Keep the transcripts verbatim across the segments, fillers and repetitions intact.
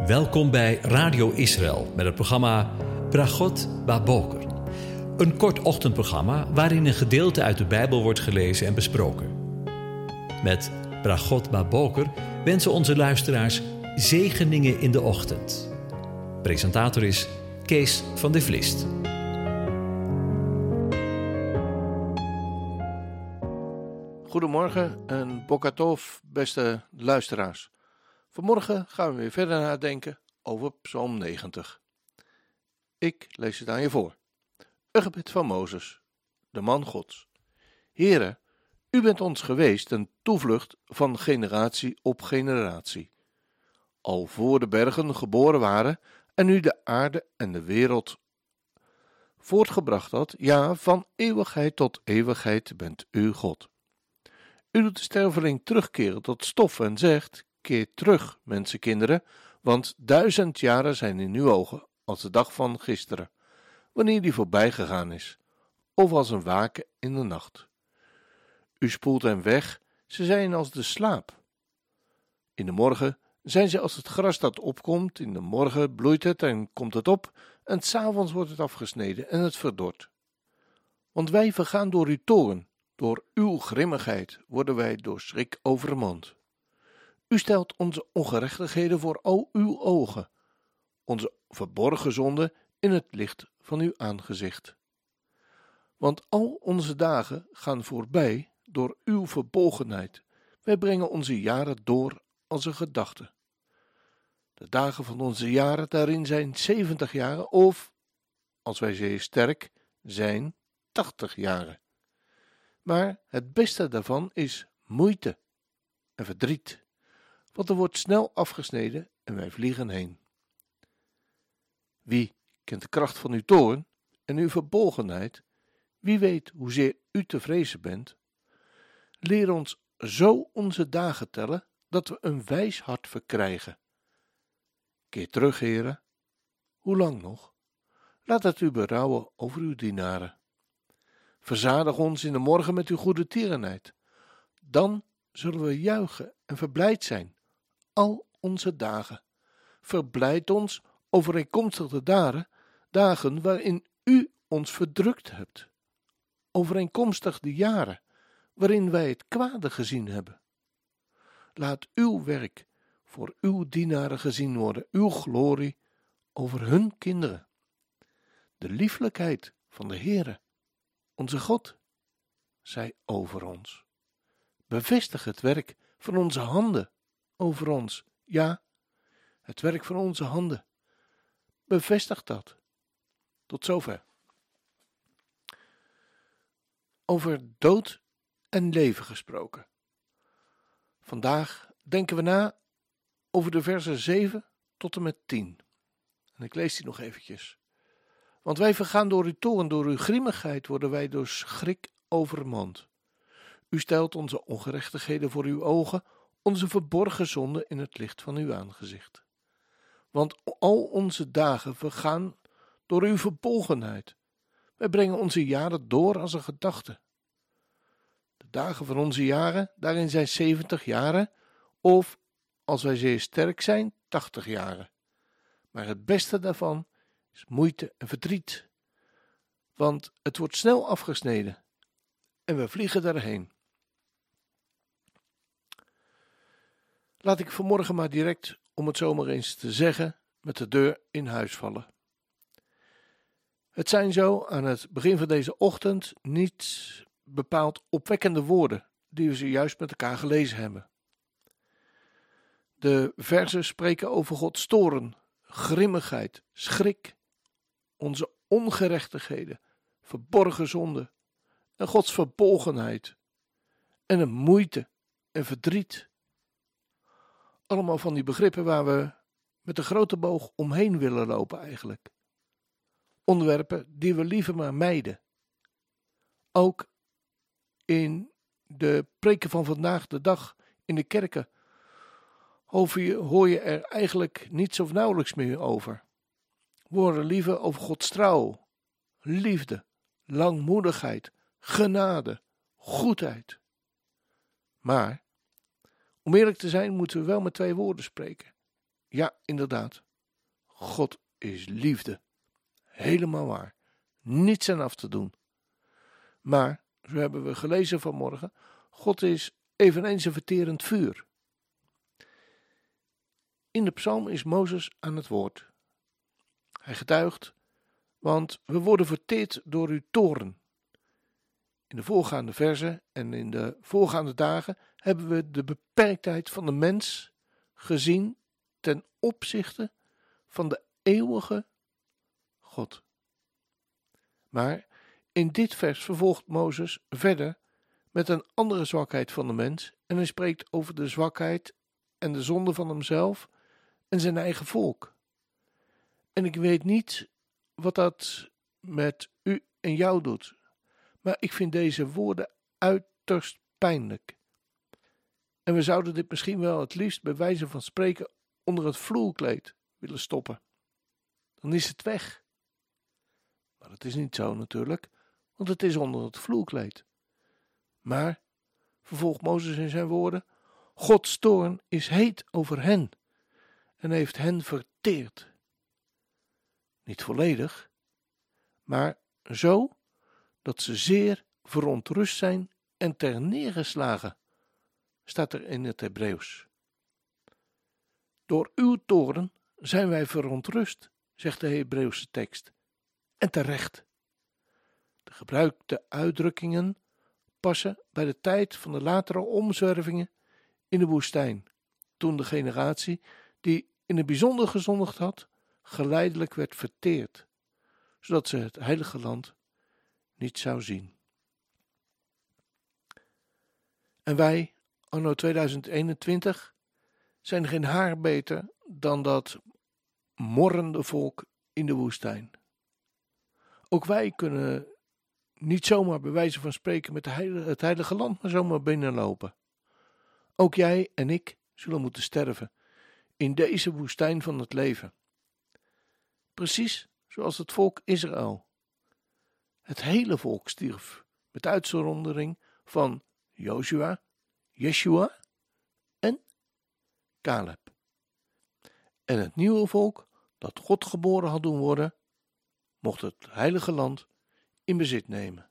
Welkom bij Radio Israël met het programma Bragot Baboker. Een kort ochtendprogramma waarin een gedeelte uit de Bijbel wordt gelezen en besproken. Met Bragot Baboker wensen onze luisteraars zegeningen in de ochtend. Presentator is Kees van de Vlist. Goedemorgen en Bokatov, beste luisteraars. Vanmorgen gaan we weer verder nadenken over Psalm negentig. Ik lees het aan je voor. Een gebed van Mozes, de man Gods. Heere, u bent ons geweest een toevlucht van generatie op generatie. Al voor de bergen geboren waren en u de aarde en de wereld voortgebracht had, ja, van eeuwigheid tot eeuwigheid bent u God. U doet de sterveling terugkeren tot stof en zegt: keer terug, mensenkinderen, want duizend jaren zijn in uw ogen als de dag van gisteren, wanneer die voorbij gegaan is, of als een waken in de nacht. U spoelt hen weg, ze zijn als de slaap. In de morgen zijn ze als het gras dat opkomt, in de morgen bloeit het en komt het op, en 's avonds wordt het afgesneden en het verdort. Want wij vergaan door uw toorn, door uw grimmigheid worden wij door schrik overmand. U stelt onze ongerechtigheden voor al uw ogen, onze verborgen zonden in het licht van uw aangezicht. Want al onze dagen gaan voorbij door uw verbolgenheid. Wij brengen onze jaren door als een gedachte. De dagen van onze jaren daarin zijn zeventig jaren of, als wij zeer sterk zijn, tachtig jaren. Maar het beste daarvan is moeite en verdriet, want er wordt snel afgesneden en wij vliegen heen. Wie kent de kracht van uw toorn en uw verbolgenheid? Wie weet hoezeer u te vrezen bent? Leer ons zo onze dagen tellen, dat we een wijs hart verkrijgen. Keer terug, Heere. Hoe lang nog? Laat het u berouwen over uw dienaren. Verzadig ons in de morgen met uw goede tierenheid. Dan zullen we juichen en verblijd zijn, al onze dagen. Verblijd ons overeenkomstig de dagen, dagen waarin u ons verdrukt hebt. Overeenkomstig de jaren waarin wij het kwade gezien hebben. Laat uw werk voor uw dienaren gezien worden, uw glorie over hun kinderen. De lieflijkheid van de Heere, onze God, zij over ons. Bevestig het werk van onze handen over ons. Ja, het werk van onze handen. Bevestig dat. Tot zover. Over dood en leven gesproken. Vandaag denken we na over de versen zeven tot en met tien. En ik lees die nog eventjes. Want wij vergaan door uw toorn, door uw grimmigheid worden wij door schrik overmand. U stelt onze ongerechtigheden voor uw ogen, onze verborgen zonden in het licht van uw aangezicht. Want al onze dagen vergaan door uw verbolgenheid. Wij brengen onze jaren door als een gedachte. De dagen van onze jaren, daarin zijn zeventig jaren, of, als wij zeer sterk zijn, tachtig jaren. Maar het beste daarvan is moeite en verdriet, want het wordt snel afgesneden en we vliegen daarheen. Laat ik vanmorgen maar direct, om het zomaar eens te zeggen, met de deur in huis vallen. Het zijn zo aan het begin van deze ochtend niet bepaald opwekkende woorden die we zojuist met elkaar gelezen hebben. De verzen spreken over Gods toorn, grimmigheid, schrik, onze ongerechtigheden, verborgen zonde en Gods verbolgenheid en een moeite en verdriet. Allemaal van die begrippen waar we met een grote boog omheen willen lopen eigenlijk. Onderwerpen die we liever maar mijden. Ook in de preken van vandaag de dag in de kerken hoor je er eigenlijk niets of nauwelijks meer over. We horen liever over Gods trouw, liefde, langmoedigheid, genade, goedheid. Maar, om eerlijk te zijn, moeten we wel met twee woorden spreken. Ja, inderdaad. God is liefde. Helemaal waar. Niets aan af te doen. Maar, zo hebben we gelezen vanmorgen, God is eveneens een verterend vuur. In de psalm is Mozes aan het woord. Hij getuigt, want we worden verteerd door uw toorn. In de voorgaande verzen en in de voorgaande dagen hebben we de beperktheid van de mens gezien ten opzichte van de eeuwige God. Maar in dit vers vervolgt Mozes verder met een andere zwakheid van de mens en hij spreekt over de zwakheid en de zonde van hemzelf en zijn eigen volk. En ik weet niet wat dat met u en jou doet, maar ik vind deze woorden uiterst pijnlijk. En we zouden dit misschien wel het liefst bij wijze van spreken onder het vloerkleed willen stoppen. Dan is het weg. Maar dat is niet zo natuurlijk, want het is onder het vloerkleed. Maar, vervolgt Mozes in zijn woorden, Gods toorn is heet over hen en heeft hen verteerd. Niet volledig, maar zo dat ze zeer verontrust zijn en terneergeslagen, staat er in het Hebreeuws. Door uw toorn zijn wij verontrust, zegt de Hebreeuwse tekst, en terecht. De gebruikte uitdrukkingen passen bij de tijd van de latere omzwervingen in de woestijn, toen de generatie die in het bijzonder gezondigd had, geleidelijk werd verteerd, zodat ze het heilige land niet zou zien. En wij, anno tweeduizend eenentwintig, zijn geen haar beter dan dat morrende volk in de woestijn. Ook wij kunnen niet zomaar bij wijze van spreken met het heilige land maar zomaar binnenlopen. Ook jij en ik zullen moeten sterven in deze woestijn van het leven. Precies zoals het volk Israël. Het hele volk stierf, met uitzondering van Jozua, Yeshua en Caleb. En het nieuwe volk dat God geboren had doen worden, mocht het heilige land in bezit nemen.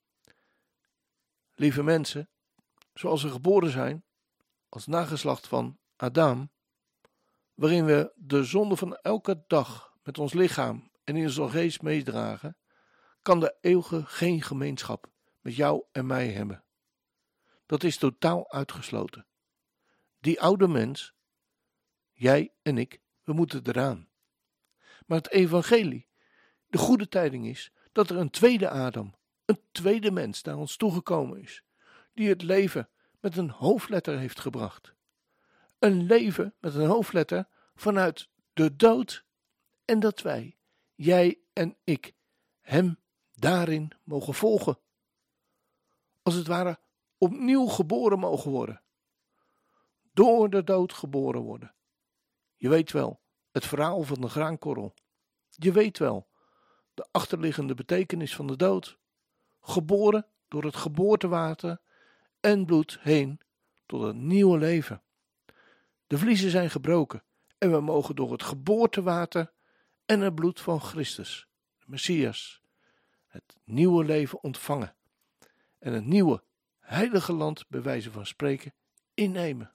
Lieve mensen, zoals we geboren zijn, als nageslacht van Adam, waarin we de zonde van elke dag met ons lichaam en in onze geest meedragen, kan de eeuwige geen gemeenschap met jou en mij hebben. Dat is totaal uitgesloten. Die oude mens, jij en ik, we moeten eraan. Maar het evangelie, de goede tijding is dat er een tweede Adam, een tweede mens naar ons toegekomen is, die het leven met een hoofdletter heeft gebracht. Een leven met een hoofdletter vanuit de dood en dat wij, jij en ik, hem daarin mogen volgen. Als het ware opnieuw geboren mogen worden. Door de dood geboren worden. Je weet wel, het verhaal van de graankorrel. Je weet wel, de achterliggende betekenis van de dood. Geboren door het geboortewater en bloed heen tot een nieuwe leven. De vliezen zijn gebroken en we mogen door het geboortewater en het bloed van Christus, de Messias, het nieuwe leven ontvangen en het nieuwe heilige land, bij wijze van spreken, innemen.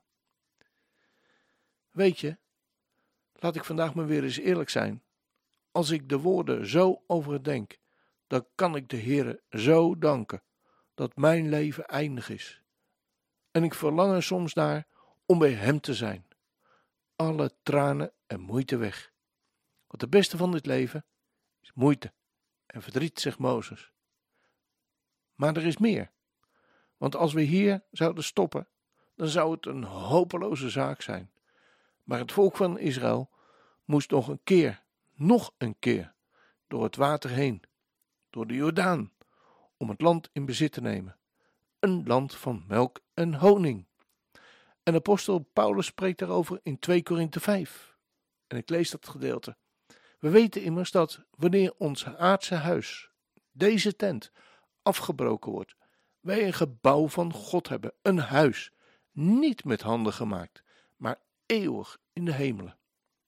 Weet je, laat ik vandaag maar weer eens eerlijk zijn. Als ik de woorden zo overdenk, dan kan ik de Heere zo danken dat mijn leven eindig is. En ik verlang er soms naar om bij hem te zijn. Alle tranen en moeite weg. Want het beste van dit leven is moeite en verdriet, zegt Mozes. Maar er is meer. Want als we hier zouden stoppen, dan zou het een hopeloze zaak zijn. Maar het volk van Israël moest nog een keer, nog een keer, door het water heen, door de Jordaan, om het land in bezit te nemen. Een land van melk en honing. En apostel Paulus spreekt daarover in twee Korinthe vijf. En ik lees dat gedeelte. We weten immers dat wanneer ons aardse huis, deze tent, afgebroken wordt, wij een gebouw van God hebben, een huis, niet met handen gemaakt, maar eeuwig in de hemelen.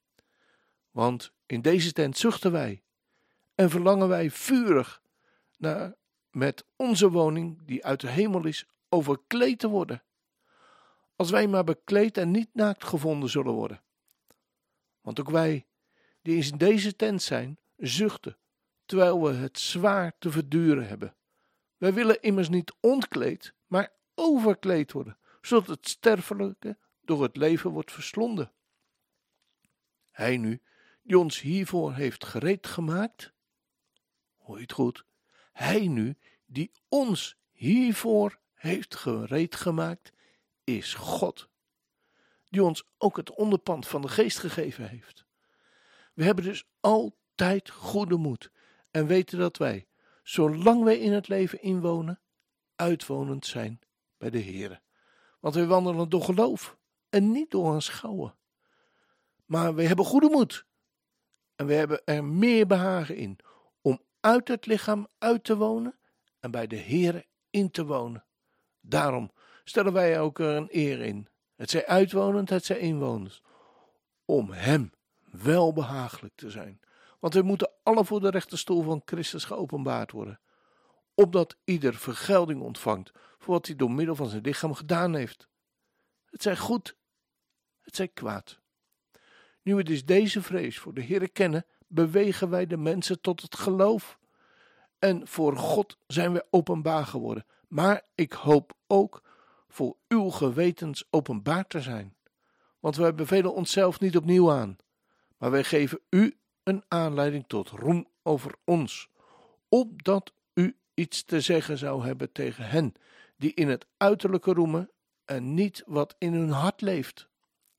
Want in deze tent zuchten wij en verlangen wij vurig naar met onze woning die uit de hemel is overkleed te worden. Als wij maar bekleed en niet naakt gevonden zullen worden. Want ook wij die in deze tent zijn, zuchten, terwijl we het zwaar te verduren hebben. Wij willen immers niet ontkleed, maar overkleed worden, zodat het sterfelijke door het leven wordt verslonden. Hij nu, die ons hiervoor heeft gereed gemaakt, hoor je het goed, hij nu, die ons hiervoor heeft gereed gemaakt, is God, die ons ook het onderpand van de geest gegeven heeft. We hebben dus altijd goede moed en weten dat wij, zolang wij in het leven inwonen, uitwonend zijn bij de Heere. Want wij wandelen door geloof en niet door aanschouwen. Maar we hebben goede moed en we hebben er meer behagen in om uit het lichaam uit te wonen en bij de Heere in te wonen. Daarom stellen wij ook er een eer in, het zij uitwonend, het zij inwonend, om hem welbehagelijk te zijn. Want we moeten alle voor de rechterstoel van Christus geopenbaard worden, opdat ieder vergelding ontvangt voor wat hij door middel van zijn lichaam gedaan heeft. Het zij goed, het zij kwaad. Nu we dus deze vrees voor de Heere kennen, bewegen wij de mensen tot het geloof. En voor God zijn wij openbaar geworden. Maar ik hoop ook voor uw gewetens openbaar te zijn. Want wij bevelen onszelf niet opnieuw aan, maar wij geven u een aanleiding tot roem over ons, opdat u iets te zeggen zou hebben tegen hen die in het uiterlijke roemen en niet wat in hun hart leeft.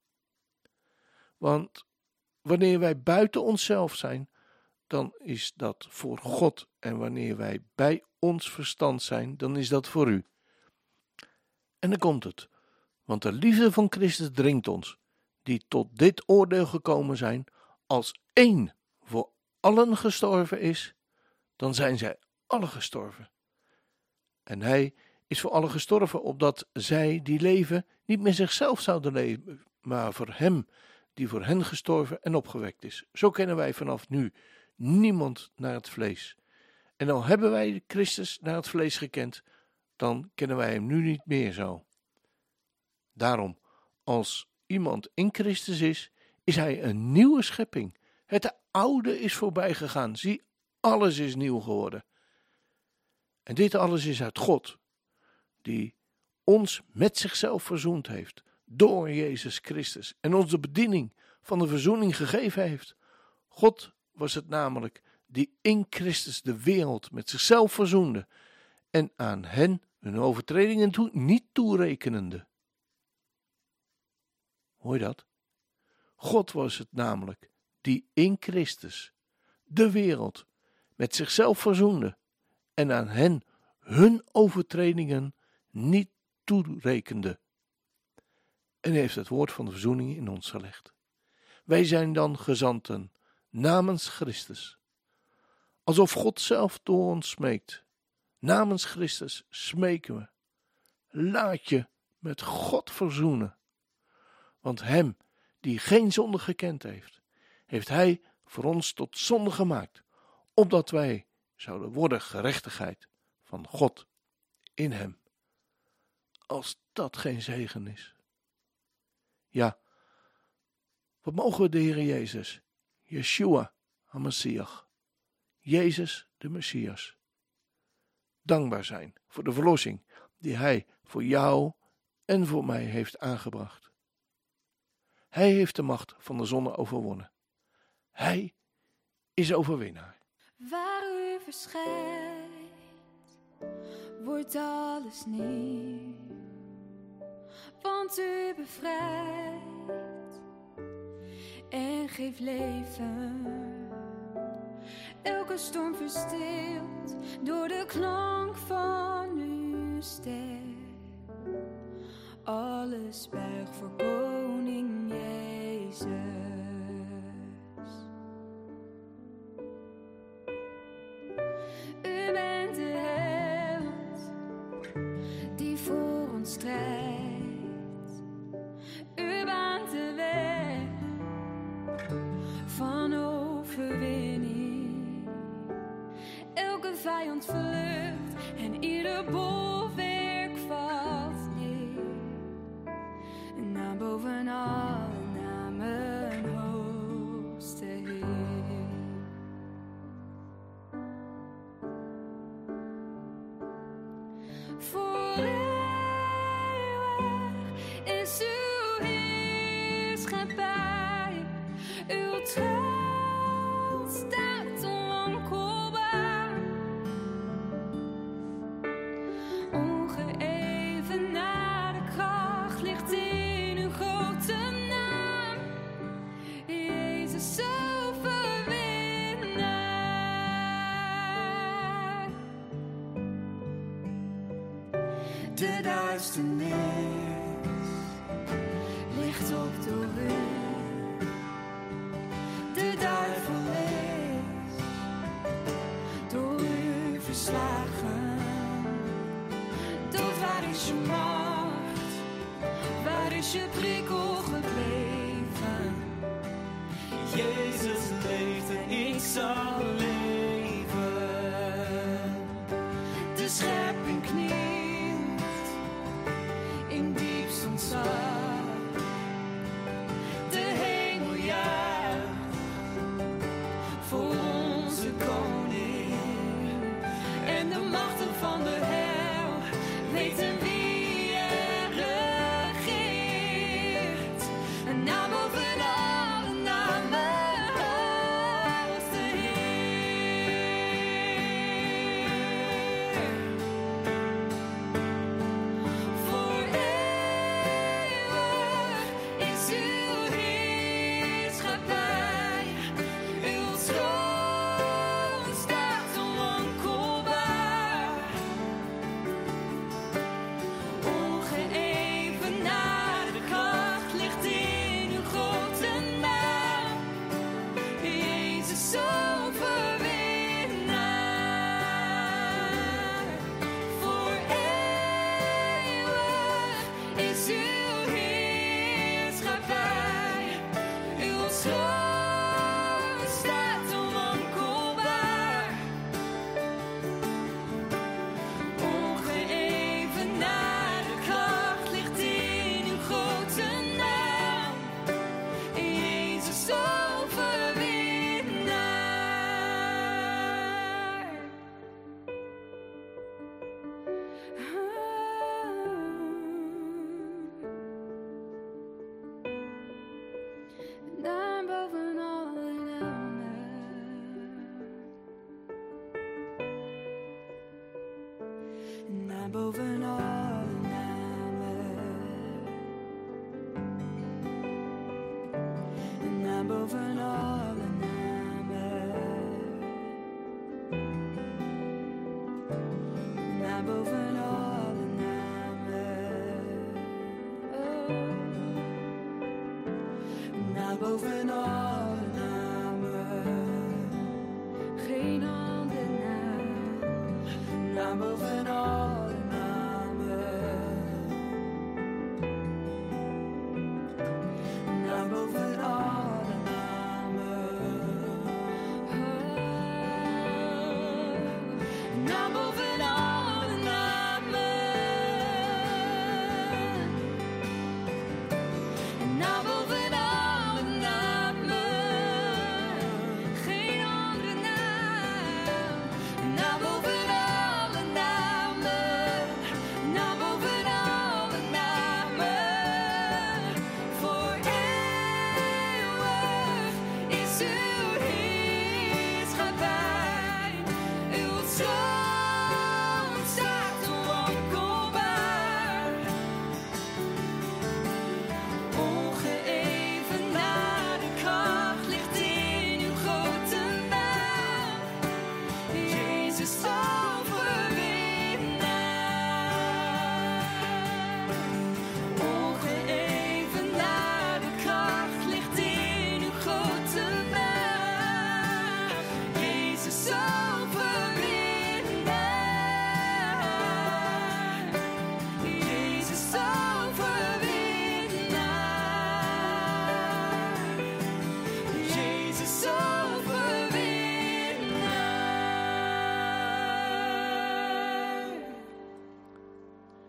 Want wanneer wij buiten onszelf zijn, dan is dat voor God, en wanneer wij bij ons verstand zijn, dan is dat voor u. En dan komt het, want de liefde van Christus dringt ons, die tot dit oordeel gekomen zijn, als één voor allen gestorven is, dan zijn zij allen gestorven. En hij is voor allen gestorven, opdat zij die leven niet meer zichzelf zouden leven, maar voor hem die voor hen gestorven en opgewekt is. Zo kennen wij vanaf nu niemand naar het vlees. En al hebben wij Christus naar het vlees gekend, dan kennen wij hem nu niet meer zo. Daarom, als iemand in Christus is, is hij een nieuwe schepping. Het oude is voorbij gegaan. Zie, alles is nieuw geworden. En dit alles is uit God, die ons met zichzelf verzoend heeft, door Jezus Christus, en ons de bediening van de verzoening gegeven heeft. God was het namelijk die in Christus de wereld met zichzelf verzoende en aan hen hun overtredingen toe, niet toerekenende. Hoor je dat? God was het namelijk die in Christus de wereld met zichzelf verzoende en aan hen hun overtredingen niet toerekende. En heeft het woord van de verzoening in ons gelegd. Wij zijn dan gezanten namens Christus, alsof God zelf door ons smeekt. Namens Christus smeken we. Laat je met God verzoenen. Want hem die geen zonde gekend heeft, heeft hij voor ons tot zonde gemaakt, opdat wij zouden worden gerechtigheid van God in hem. Als dat geen zegen is. Ja, wat mogen we de Heer Jezus, Yeshua HaMashiach, Jezus de Messias, dankbaar zijn voor de verlossing die hij voor jou en voor mij heeft aangebracht. Hij heeft de macht van de zonde overwonnen. Hij is overwinnaar. Waar u verschijnt, wordt alles nieuw. Want u bevrijdt en geeft leven. Elke storm verstilt door de klank van uw stem. Alles buigt voor koning Jezus. U bent de held die voor ons strijdt. U baant de weg van vijand vlucht en ieder bolwerk valt neer. En naar boven alle namen hoogste Heer. Voor eeuwig is uw heerschappij, uw troon staat onwankelbaar. Ongeëvenaarde kracht ligt in uw grote naam, Jezus overwinnaar. De duisternis ligt op door u. De duivel is door u verslagen. Dood, waar is je macht? Waar is je prikkel gebleven? Jezus leeft en ik zal leven. De schepping knielt in diepst ontzag. De hemel juicht voor onze koning. En de machten van de hel weten wie er regeert. En naar boven alle namen hoogste Heer. Voor eeuwig is uw heerschappij, uw troon staat onwankelbaar. Ongeëvenaarde kracht ligt in uw grote naam, Jezus overwinnaar. Voor eeuwig is uw heerschappij, uw troon staat onwankelbaar. Ongeëvenaarde kracht ligt in uw grote naam, Jezus overwinnaar. Naar boven alle namen. Naar boven alle namen. Naar boven alle namen. Naar boven alle namen. Oh. Naar boven alle namen. Geen andere naam. Naar boven alle namen. Naar boven alle namen. Oh. Naar boven alle namen. Naar boven alle namen.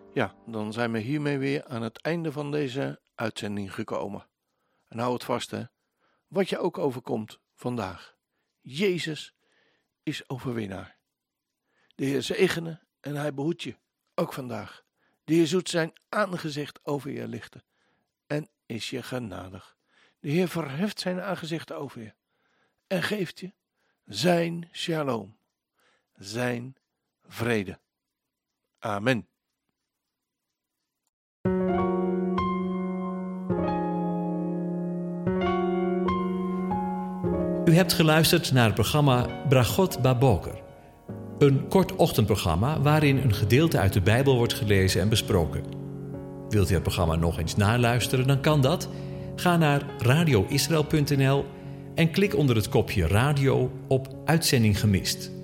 Ja, dan zijn we hiermee weer aan het einde van deze uitzending gekomen. En hou het vast, hè. Wat je ook overkomt vandaag. Jezus is overwinnaar. De Heer zegene en hij behoedt je, ook vandaag. De Heer doet zijn aangezicht over je lichten en is je genadig. De Heer verheft zijn aangezicht over je en geeft je zijn shalom, zijn vrede. Amen. U hebt geluisterd naar het programma Bragot Baboker. Een kort ochtendprogramma waarin een gedeelte uit de Bijbel wordt gelezen en besproken. Wilt u het programma nog eens naluisteren, dan kan dat. Ga naar radio israël punt n l en klik onder het kopje radio op Uitzending gemist.